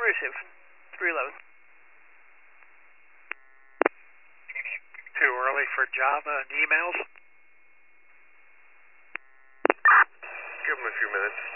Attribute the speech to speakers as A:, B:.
A: Receive. 311.
B: Too early for Java and emails?
C: Give them a few minutes.